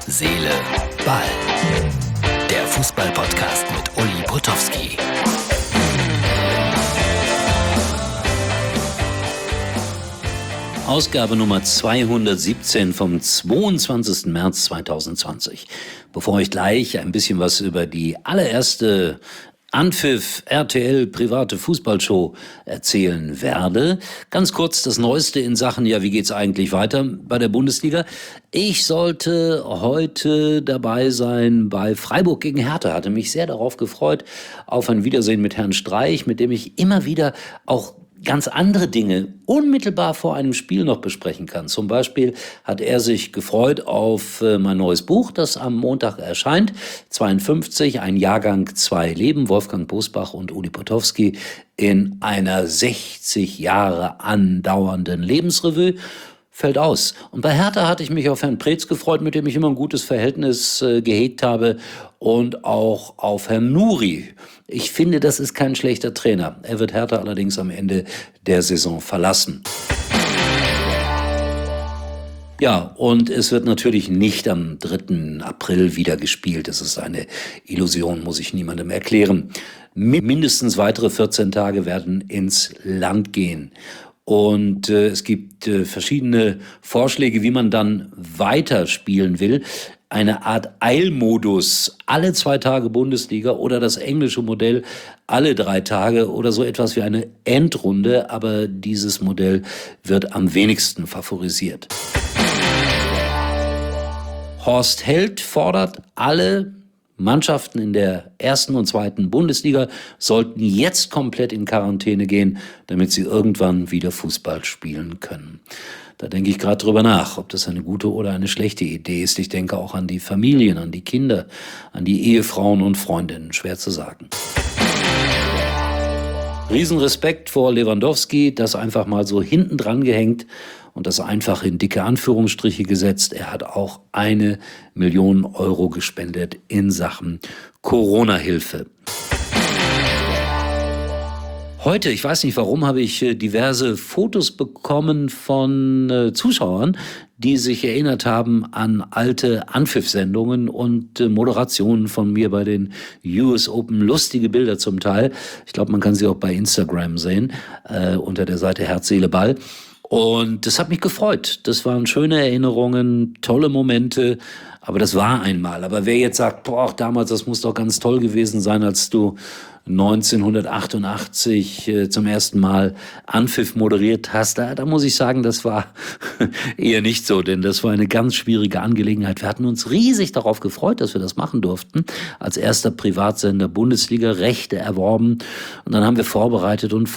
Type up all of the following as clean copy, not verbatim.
Seele, Ball. Der Fußball-Podcast mit Uli Potowski. Ausgabe Nummer 217 vom 22. März 2020. Bevor ich gleich ein bisschen was über die allererste Anpfiff RTL private Fußballshow erzählen werde. Ganz kurz das Neueste in Sachen, wie geht's eigentlich weiter bei der Bundesliga? Ich sollte heute dabei sein bei Freiburg gegen Hertha. Hatte mich sehr darauf gefreut, auf ein Wiedersehen mit Herrn Streich, mit dem ich immer wieder auch ganz andere Dinge unmittelbar vor einem Spiel noch besprechen kann. Zum Beispiel hat er sich gefreut auf mein neues Buch, das am Montag erscheint. 52, ein Jahrgang, zwei Leben, Wolfgang Bosbach und Uli Potowski in einer 60 Jahre andauernden Lebensrevue. Fällt aus. Und bei Hertha hatte ich mich auf Herrn Preetz gefreut, mit dem ich immer ein gutes Verhältnis gehegt habe, und auch auf Herrn Nuri. Ich finde, das ist kein schlechter Trainer. Er wird Hertha allerdings am Ende der Saison verlassen. Ja, und es wird natürlich nicht am 3. April wieder gespielt. Das ist eine Illusion, muss ich niemandem erklären. Mindestens weitere 14 Tage werden ins Land gehen. Und es gibt verschiedene Vorschläge, wie man dann weiterspielen will. Eine Art Eilmodus, alle 2 Tage Bundesliga, oder das englische Modell, alle 3 Tage, oder so etwas wie eine Endrunde. Aber dieses Modell wird am wenigsten favorisiert. Horst Held fordert, alle Mannschaften in der 1. und 2. Bundesliga sollten jetzt komplett in Quarantäne gehen, damit sie irgendwann wieder Fußball spielen können. Da denke ich gerade drüber nach, ob das eine gute oder eine schlechte Idee ist. Ich denke auch an die Familien, an die Kinder, an die Ehefrauen und Freundinnen. Schwer zu sagen. Riesenrespekt vor Lewandowski, das einfach mal so hinten dran gehängt und das einfach in dicke Anführungsstriche gesetzt. Er hat auch 1 Million Euro gespendet in Sachen Corona-Hilfe. Heute, ich weiß nicht warum, habe ich diverse Fotos bekommen von Zuschauern, die sich erinnert haben an alte Anpfiff-Sendungen und Moderationen von mir bei den US Open. Lustige Bilder zum Teil. Ich glaube, man kann sie auch bei Instagram sehen, unter der Seite Herz, Seele, Ball. Und das hat mich gefreut. Das waren schöne Erinnerungen, tolle Momente. Aber das war einmal. Aber wer jetzt sagt, damals, das muss doch ganz toll gewesen sein, als du 1988 zum ersten Mal Anpfiff moderiert hast, da muss ich sagen, das war eher nicht so, denn das war eine ganz schwierige Angelegenheit. Wir hatten uns riesig darauf gefreut, dass wir das machen durften. Als erster Privatsender Bundesliga, Rechte erworben, und dann haben wir vorbereitet und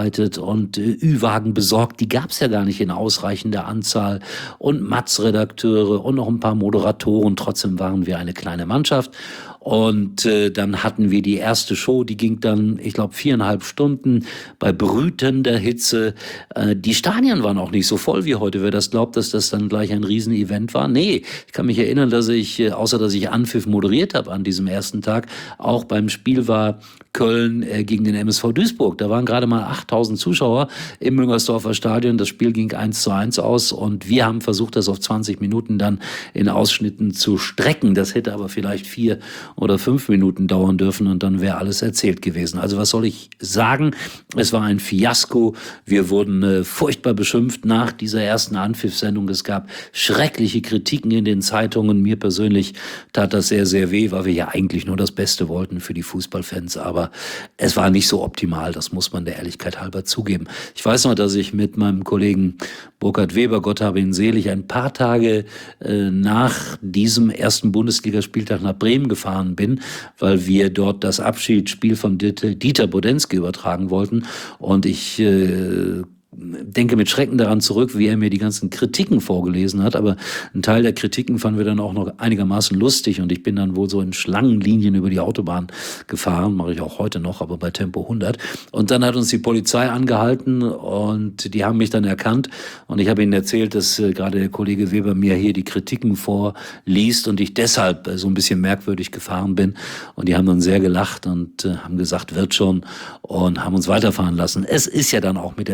Ü-Wagen besorgt. Die gab es ja gar nicht in ausreichender Anzahl, und Matz-Redakteure und noch ein paar Moderatoren. Trotzdem waren wir eine kleine Mannschaft. Und dann hatten wir die erste Show, die ging dann, ich glaube, 4,5 Stunden bei brütender Hitze. Die Stadien waren auch nicht so voll wie heute. Wer das glaubt, dass das dann gleich ein Riesenevent war? Nee, ich kann mich erinnern, dass ich, außer dass ich Anpfiff moderiert habe an diesem ersten Tag, auch beim Spiel war Köln gegen den MSV Duisburg. Da waren gerade mal 8.000 Zuschauer im Müngersdorfer Stadion. Das Spiel ging 1:1 aus, und wir haben versucht, das auf 20 Minuten dann in Ausschnitten zu strecken. Das hätte aber vielleicht 4 oder 5 Minuten dauern dürfen, und dann wäre alles erzählt gewesen. Also was soll ich sagen? Es war ein Fiasko. Wir wurden furchtbar beschimpft nach dieser ersten Anpfiff-Sendung. Es gab schreckliche Kritiken in den Zeitungen. Mir persönlich tat das sehr, sehr weh, weil wir ja eigentlich nur das Beste wollten für die Fußballfans. Aber es war nicht so optimal, das muss man der Ehrlichkeit halber zugeben. Ich weiß noch, dass ich mit meinem Kollegen Burkhard Weber, Gott habe ihn selig, ein paar Tage nach diesem ersten Bundesligaspieltag nach Bremen gefahren bin, weil wir dort das Abschiedsspiel von Dieter Bodensky übertragen wollten. Und ich denke mit Schrecken daran zurück, wie er mir die ganzen Kritiken vorgelesen hat. Aber einen Teil der Kritiken fanden wir dann auch noch einigermaßen lustig. Und ich bin dann wohl so in Schlangenlinien über die Autobahn gefahren. Mache ich auch heute noch, aber bei Tempo 100. Und dann hat uns die Polizei angehalten, und die haben mich dann erkannt. Und ich habe ihnen erzählt, dass gerade der Kollege Weber mir hier die Kritiken vorliest und ich deshalb so ein bisschen merkwürdig gefahren bin. Und die haben dann sehr gelacht und haben gesagt, wird schon, und haben uns weiterfahren lassen. Es ist ja dann auch mit der Zeit besser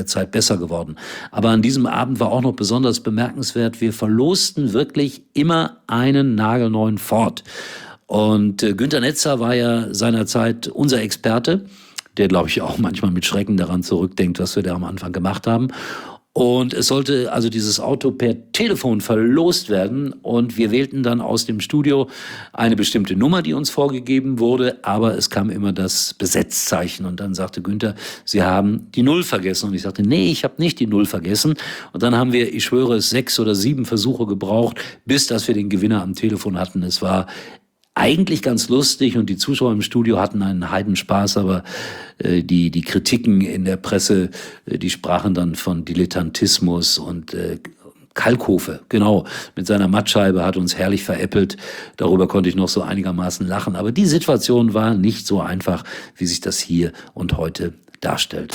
besser geworden. Aber an diesem Abend war auch noch besonders bemerkenswert, wir verlosten wirklich immer einen nagelneuen Ford. Und Günter Netzer war ja seinerzeit unser Experte, der, glaube ich, auch manchmal mit Schrecken daran zurückdenkt, was wir da am Anfang gemacht haben. Und es sollte also dieses Auto per Telefon verlost werden und wir wählten dann aus dem Studio eine bestimmte Nummer, die uns vorgegeben wurde, aber es kam immer das Besetzzeichen und dann sagte Günther, Sie haben die Null vergessen. Und ich sagte, nee, ich habe nicht die Null vergessen. Und dann haben wir, ich schwöre, 6 oder 7 Versuche gebraucht, bis dass wir den Gewinner am Telefon hatten. Es war eigentlich ganz lustig und die Zuschauer im Studio hatten einen Heidenspaß, aber die Kritiken in der Presse, die sprachen dann von Dilettantismus und Kalkofe, genau, mit seiner Mattscheibe hat uns herrlich veräppelt. Darüber konnte ich noch so einigermaßen lachen. Aber die Situation war nicht so einfach, wie sich das hier und heute darstellt.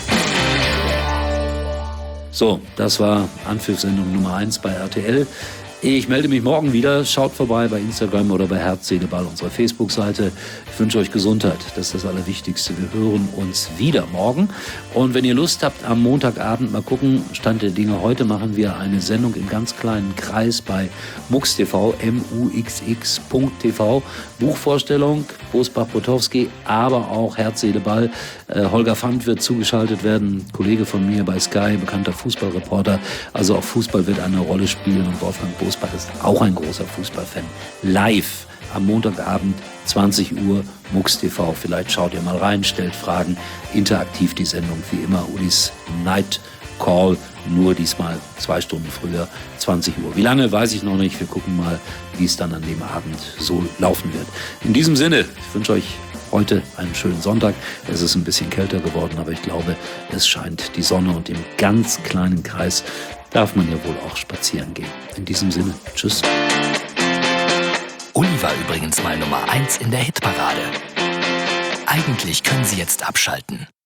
So, das war Anpfiff-Sendung Nummer 1 bei RTL. Ich melde mich morgen wieder. Schaut vorbei bei Instagram oder bei Herz, Seele, Ball, unserer Facebook-Seite. Ich wünsche euch Gesundheit. Das ist das Allerwichtigste. Wir hören uns wieder morgen. Und wenn ihr Lust habt, am Montagabend mal gucken, Stand der Dinge. Heute machen wir eine Sendung im ganz kleinen Kreis bei MUX TV, MUXX.tv. Buchvorstellung, Bosbach-Potowski, aber auch Herz, Seele, Ball. Holger Pfand wird zugeschaltet werden. Kollege von mir bei Sky, bekannter Fußballreporter. Also auch Fußball wird eine Rolle spielen und Wolfgang Bosbach ist auch ein großer Fußballfan. Live am Montagabend, 20 Uhr, MUX TV. Vielleicht schaut ihr mal rein, stellt Fragen. Interaktiv die Sendung, wie immer, Ulis Night Call. Nur diesmal 2 Stunden früher, 20 Uhr. Wie lange, weiß ich noch nicht. Wir gucken mal, wie es dann an dem Abend so laufen wird. In diesem Sinne, ich wünsche euch heute einen schönen Sonntag. Es ist ein bisschen kälter geworden, aber ich glaube, es scheint die Sonne und im ganz kleinen Kreis darf man ja wohl auch spazieren gehen. In diesem Sinne, tschüss. Uli war übrigens mal Nummer 1 in der Hitparade. Eigentlich können Sie jetzt abschalten.